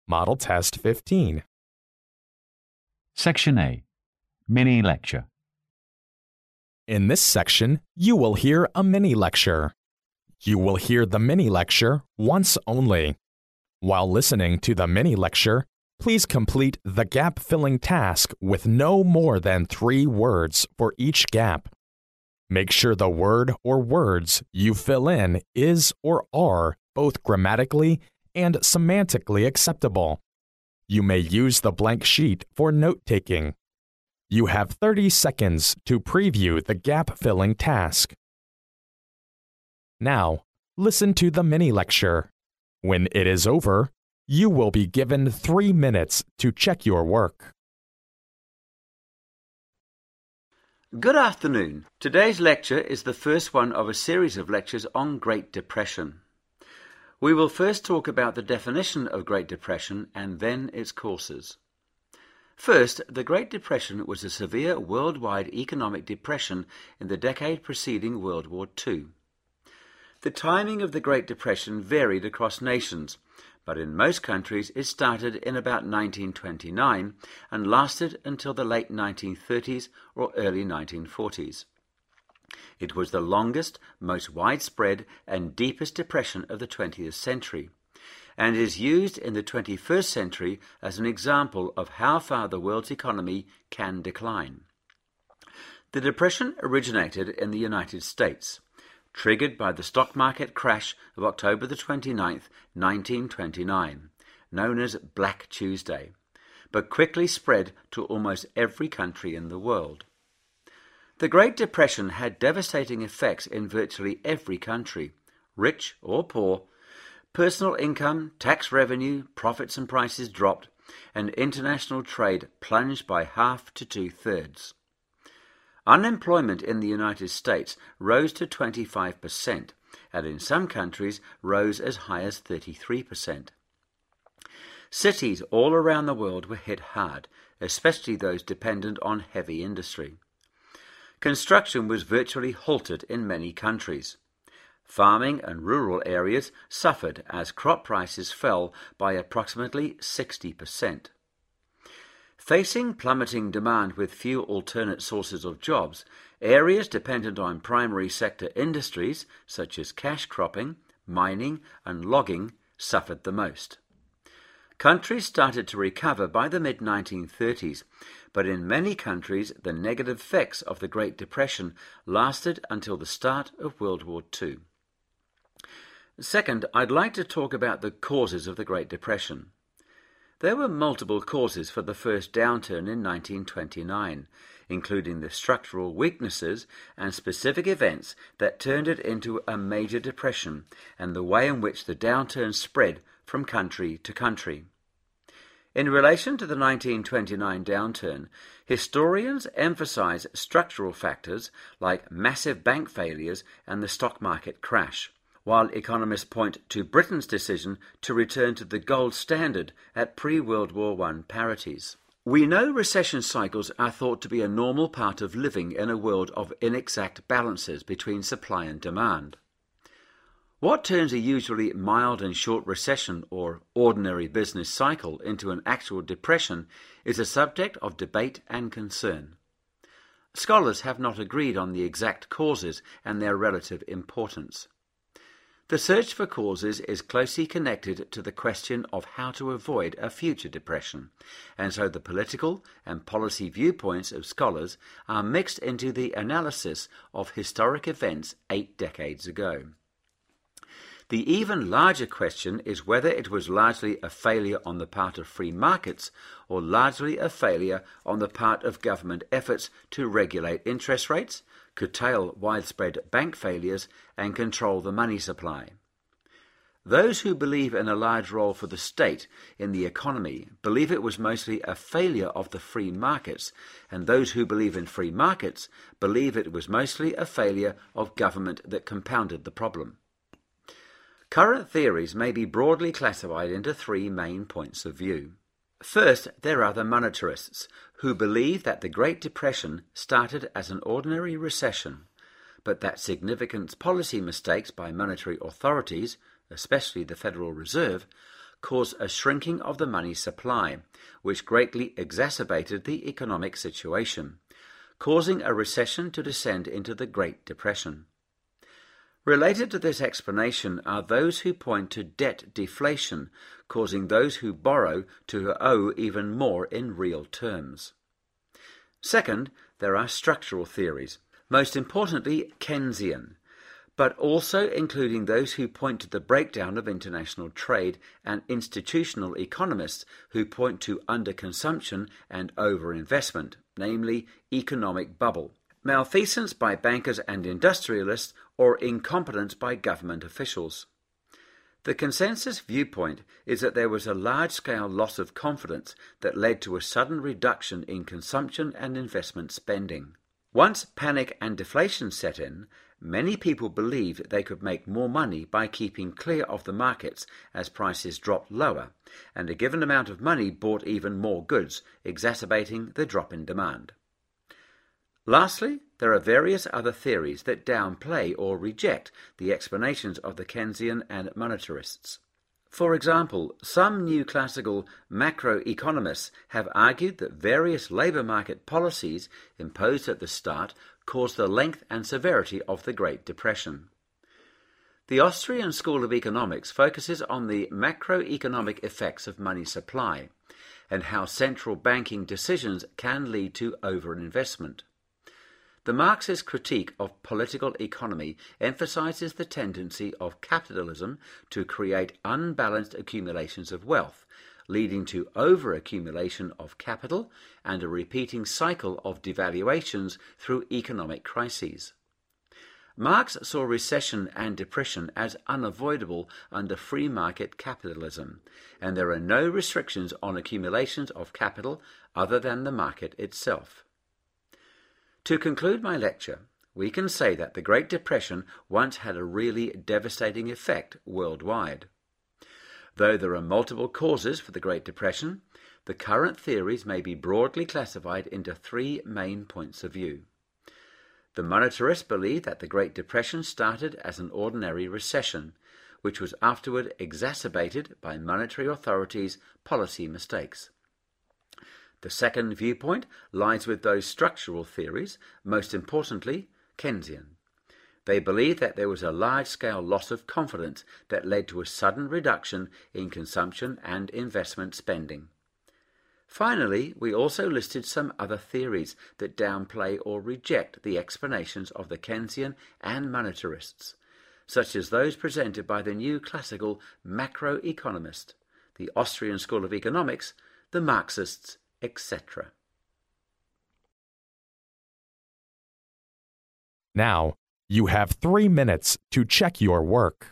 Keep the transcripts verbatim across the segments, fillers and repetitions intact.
Model Test fifteen. Section A. Mini Lecture. In this section, you will hear a mini lecture. You will hear the mini lecture once only. While listening to the mini lecture, please complete the gap-filling task with no more than three words for each gap. Make sure the word or words you fill in is or are both grammatically and semantically acceptable. You may use the blank sheet for note-taking. You have thirty seconds to preview the gap-filling task. Now, listen to the mini lecture. When it is over, you will be given three minutes to check your work. Good afternoon. Today's lecture is the first one of a series of lectures on Great Depression. We will first talk about the definition of Great Depression and then its causes. First, the Great Depression was a severe worldwide economic depression in the decade preceding World War Two. The timing of the Great Depression varied across nations, but in most countries it started in about nineteen twenty-nine and lasted until the late nineteen thirties or early nineteen forties. It was the longest, most widespread and deepest depression of the twentieth century, and is used in the twenty-first century as an example of how far the world's economy can decline. The depression originated in the United States, triggered by the stock market crash of October the twenty-ninth, nineteen twenty-nine, known as Black Tuesday, but quickly spread to almost every country in the world. The Great Depression had devastating effects in virtually every country, rich or poor. Personal income, tax revenue, profits and prices dropped, and international trade plunged by half to two-thirds. Unemployment in the United States rose to twenty-five percent, and in some countries rose as high as thirty-three percent. Cities all around the world were hit hard, especially those dependent on heavy industry. Construction was virtually halted in many countries. Farming and rural areas suffered as crop prices fell by approximately sixty percent. Facing plummeting demand with few alternate sources of jobs, areas dependent on primary sector industries such as cash cropping, mining and logging suffered the most. Countries started to recover by the mid nineteen thirties, but in many countries the negative effects of the Great Depression lasted until the start of World War Two. Second, I'd like to talk about the causes of the Great Depression. There were multiple causes for the first downturn in nineteen twenty-nine, including the structural weaknesses and specific events that turned it into a major depression and the way in which the downturn spread from country to country. In relation to the nineteen twenty-nine downturn, historians emphasize structural factors like massive bank failures and the stock market crash, while economists point to Britain's decision to return to the gold standard at pre-World War One parities. We know recession cycles are thought to be a normal part of living in a world of inexact balances between supply and demand. What turns a usually mild and short recession or ordinary business cycle into an actual depression is a subject of debate and concern. Scholars have not agreed on the exact causes and their relative importance. The search for causes is closely connected to the question of how to avoid a future depression, and so the political and policy viewpoints of scholars are mixed into the analysis of historic events eight decades ago. The even larger question is whether it was largely a failure on the part of free markets or largely a failure on the part of government efforts to regulate interest rates, curtail widespread bank failures, and control the money supply. Those who believe in a large role for the state in the economy believe it was mostly a failure of the free markets, and those who believe in free markets believe it was mostly a failure of government that compounded the problem. Current theories may be broadly classified into three main points of view. First, there are the monetarists, who believe that the Great Depression started as an ordinary recession, but that significant policy mistakes by monetary authorities, especially the Federal Reserve, caused a shrinking of the money supply, which greatly exacerbated the economic situation, causing a recession to descend into the Great Depression. Related to this explanation are those who point to debt deflation, causing those who borrow to owe even more in real terms. Second, there are structural theories, most importantly Keynesian, but also including those who point to the breakdown of international trade and institutional economists who point to underconsumption and overinvestment, namely economic bubble, malfeasance by bankers and industrialists, or incompetence by government officials. The consensus viewpoint is that there was a large-scale loss of confidence that led to a sudden reduction in consumption and investment spending. Once panic and deflation set in, many people believed they could make more money by keeping clear of the markets as prices dropped lower, and a given amount of money bought even more goods, exacerbating the drop in demand. Lastly, there are various other theories that downplay or reject the explanations of the Keynesian and monetarists. For example, some new classical macroeconomists have argued that various labour market policies imposed at the start caused the length and severity of the Great Depression. The Austrian School of Economics focuses on the macroeconomic effects of money supply and how central banking decisions can lead to overinvestment. The Marxist critique of political economy emphasizes the tendency of capitalism to create unbalanced accumulations of wealth, leading to overaccumulation of capital and a repeating cycle of devaluations through economic crises. Marx saw recession and depression as unavoidable under free market capitalism, and there are no restrictions on accumulations of capital other than the market itself. To conclude my lecture, we can say that the Great Depression once had a really devastating effect worldwide. Though there are multiple causes for the Great Depression, the current theories may be broadly classified into three main points of view. The monetarists believe that the Great Depression started as an ordinary recession, which was afterward exacerbated by monetary authorities' policy mistakes. The second viewpoint lies with those structural theories, most importantly Keynesian. They believe that there was a large-scale loss of confidence that led to a sudden reduction in consumption and investment spending. Finally, we also listed some other theories that downplay or reject the explanations of the Keynesian and monetarists, such as those presented by the new classical macroeconomist, the Austrian School of Economics, the Marxists, et cetera. Now, you have three minutes to check your work.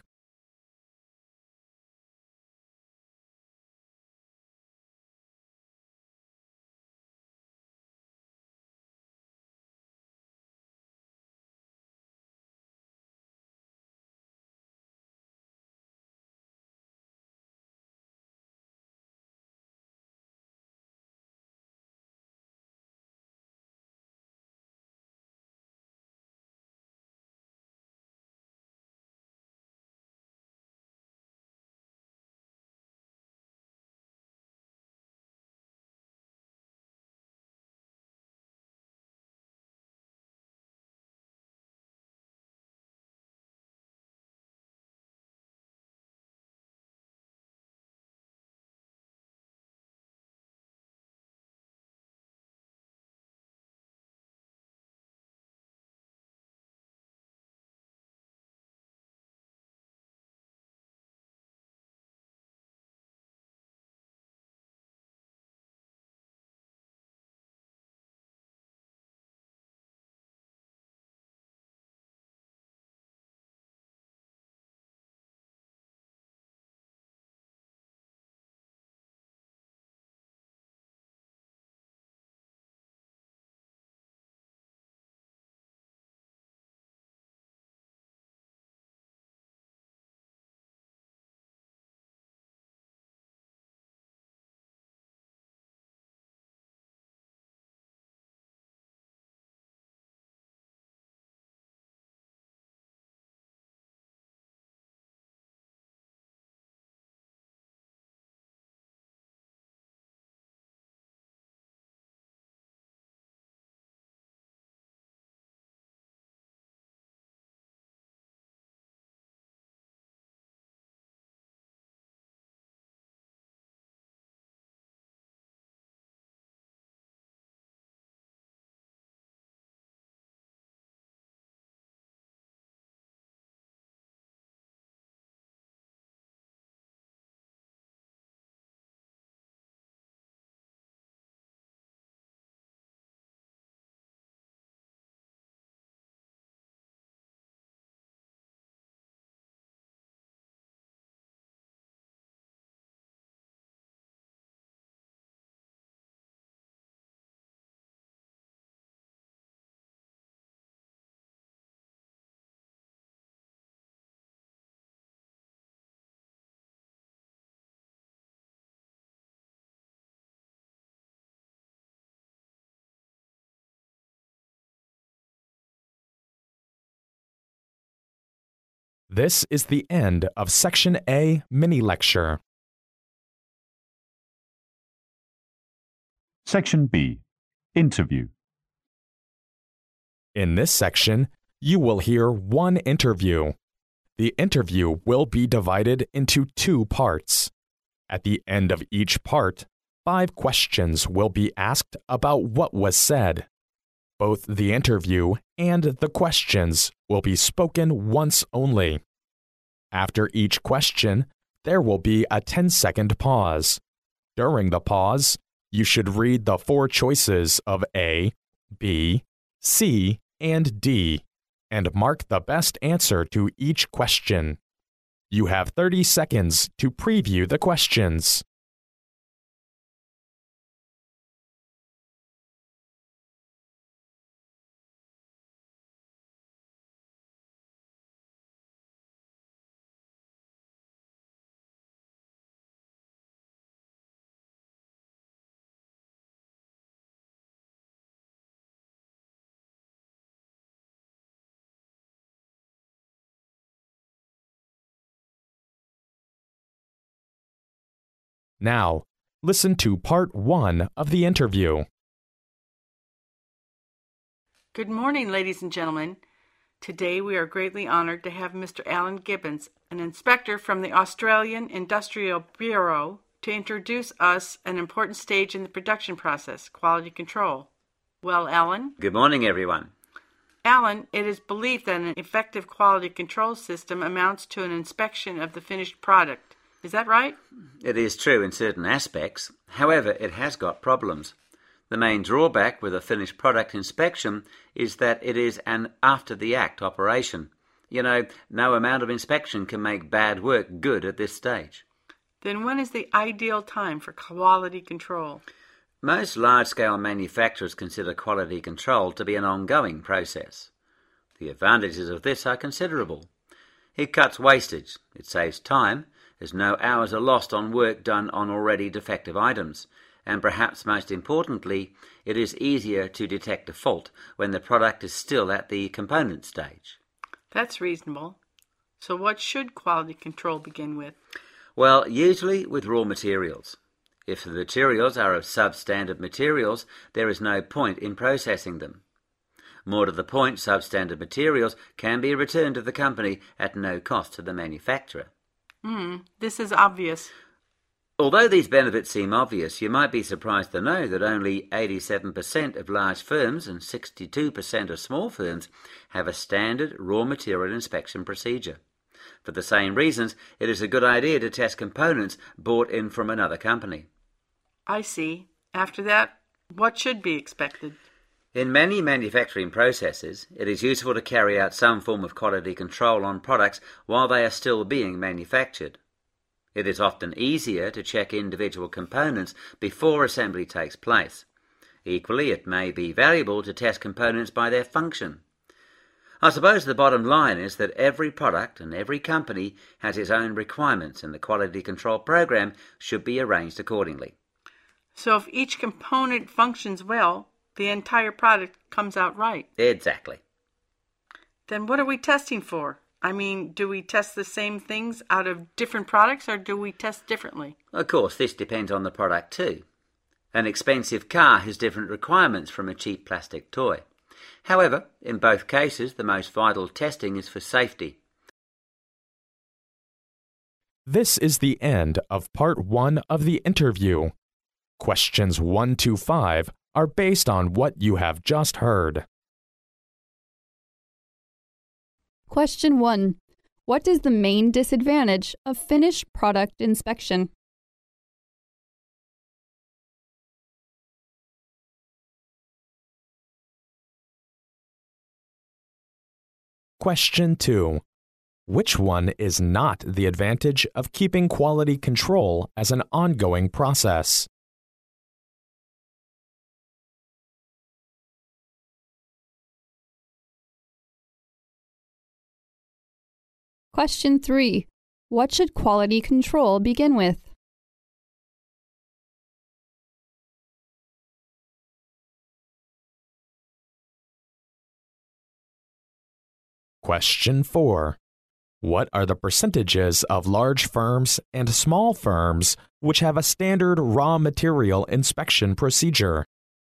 This is the end of Section A mini lecture. Section B. Interview. In this section, you will hear one interview. The interview will be divided into two parts. At the end of each part, five questions will be asked about what was said. Both the interview and the questions will be spoken once only. After each question, there will be a ten-second pause. During the pause, you should read the four choices of A, B, C, and D, and mark the best answer to each question. You have thirty seconds to preview the questions. Now, listen to part one of the interview. Good morning, ladies and gentlemen. Today we are greatly honored to have Mister Alan Gibbons, an inspector from the Australian Industrial Bureau, to introduce us an important stage in the production process, quality control. Well, Alan? Good morning, everyone. Alan, it is believed that an effective quality control system amounts to an inspection of the finished product. Is that right? It is true in certain aspects. However, it has got problems. The main drawback with a finished product inspection is that it is an after-the-act operation. You know, no amount of inspection can make bad work good at this stage. Then when is the ideal time for quality control? Most large-scale manufacturers consider quality control to be an ongoing process. The advantages of this are considerable. It cuts wastage, it saves time, as no hours are lost on work done on already defective items, and perhaps most importantly, it is easier to detect a fault when the product is still at the component stage. That's reasonable. So what should quality control begin with? Well, usually with raw materials. If the materials are of substandard materials, there is no point in processing them. More to the point, substandard materials can be returned to the company at no cost to the manufacturer. Hmm, this is obvious. Although these benefits seem obvious, you might be surprised to know that only eighty-seven percent of large firms and sixty-two percent of small firms have a standard raw material inspection procedure. For the same reasons, it is a good idea to test components bought in from another company. I see. After that, what should be expected? In many manufacturing processes, it is useful to carry out some form of quality control on products while they are still being manufactured. It is often easier to check individual components before assembly takes place. Equally, it may be valuable to test components by their function. I suppose the bottom line is that every product and every company has its own requirements, and the quality control program should be arranged accordingly. So if each component functions well, the entire product comes out right. Exactly. Then what are we testing for? I mean, do we test the same things out of different products, or do we test differently? Of course, this depends on the product too. An expensive car has different requirements from a cheap plastic toy. However, in both cases, the most vital testing is for safety. This is the end of part one of the interview. Questions one to five are based on what you have just heard. Question one. What is the main disadvantage of finished product inspection? Question two. Which one is not the advantage of keeping quality control as an ongoing process? Question three. What should quality control begin with? Question four. What are the percentages of large firms and small firms which have a standard raw material inspection procedure?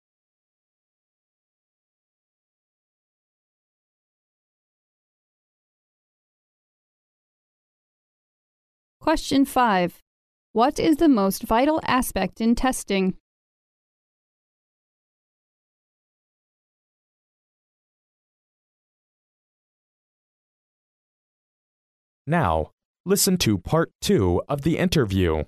Question five. What is the most vital aspect in testing? Now, listen to part two of the interview.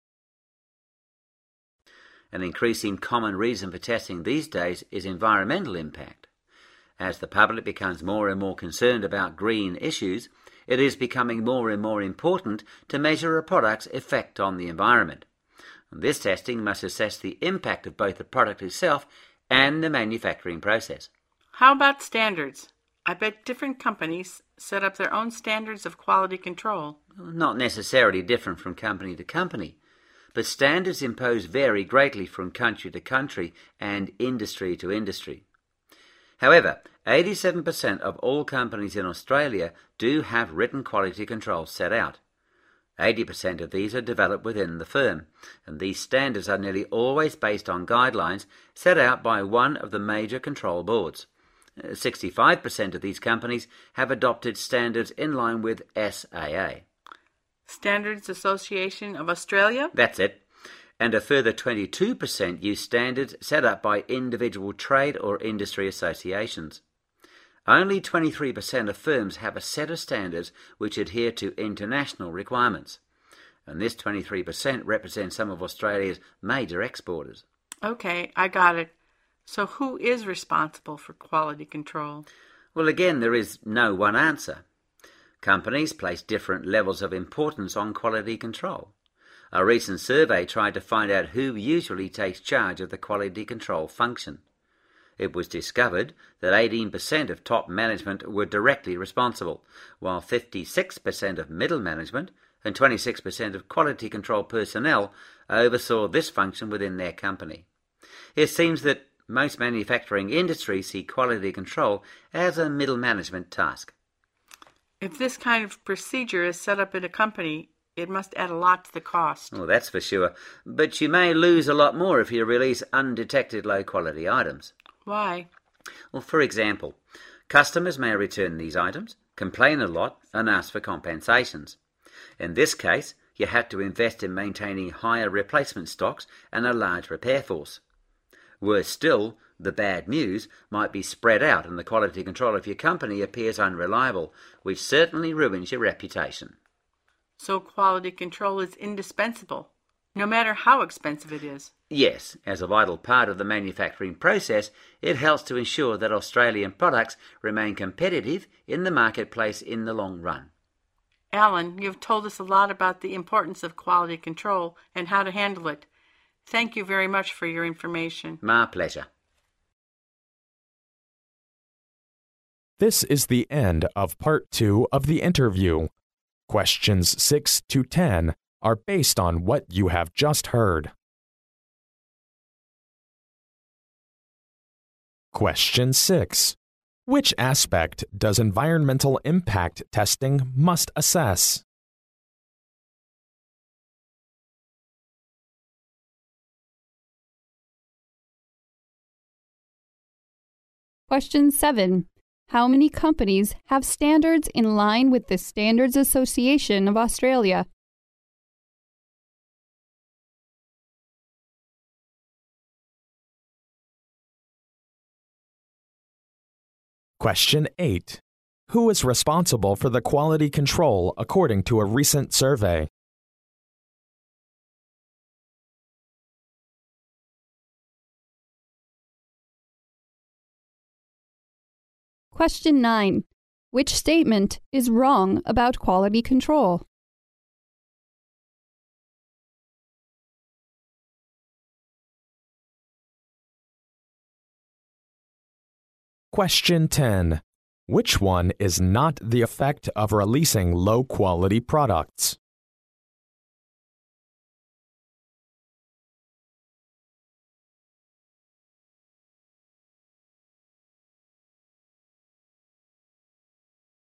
An increasing common reason for testing these days is environmental impact. As the public becomes more and more concerned about green issues, it is becoming more and more important to measure a product's effect on the environment. This testing must assess the impact of both the product itself and the manufacturing process. How about standards? I bet different companies set up their own standards of quality control. Not necessarily different from company to company, but standards imposed vary greatly from country to country and industry to industry. However, eighty-seven percent of all companies in Australia do have written quality controls set out. eighty percent of these are developed within the firm, and these standards are nearly always based on guidelines set out by one of the major control boards. sixty-five percent of these companies have adopted standards in line with S A A. Standards Association of Australia? That's it. And a further twenty-two percent use standards set up by individual trade or industry associations. Only twenty-three percent of firms have a set of standards which adhere to international requirements. And this twenty-three percent represents some of Australia's major exporters. Okay, I got it. So who is responsible for quality control? Well, again, there is no one answer. Companies place different levels of importance on quality control. A recent survey tried to find out who usually takes charge of the quality control function. It was discovered that eighteen percent of top management were directly responsible, while fifty-six percent of middle management and twenty-six percent of quality control personnel oversaw this function within their company. It seems that most manufacturing industries see quality control as a middle management task. If this kind of procedure is set up in a company, it must add a lot to the cost. Well, that's for sure. But you may lose a lot more if you release undetected low-quality items. Why? Well, for example, customers may return these items, complain a lot, and ask for compensations. In this case, you had to invest in maintaining higher replacement stocks and a large repair force. Worse still, the bad news might be spread out and the quality control of your company appears unreliable, which certainly ruins your reputation. So quality control is indispensable, no matter how expensive it is. Yes, as a vital part of the manufacturing process, it helps to ensure that Australian products remain competitive in the marketplace in the long run. Alan, you've told us a lot about the importance of quality control and how to handle it. Thank you very much for your information. My pleasure. This is the end of part two of the interview. Questions six to ten are based on what you have just heard. Question six. Which aspect does environmental impact testing must assess? Question seven. How many companies have standards in line with the Standards Association of Australia? Question eight. Who is responsible for the quality control according to a recent survey? Question nine. Which statement is wrong about quality control? Question ten. Which one is not the effect of releasing low-quality products?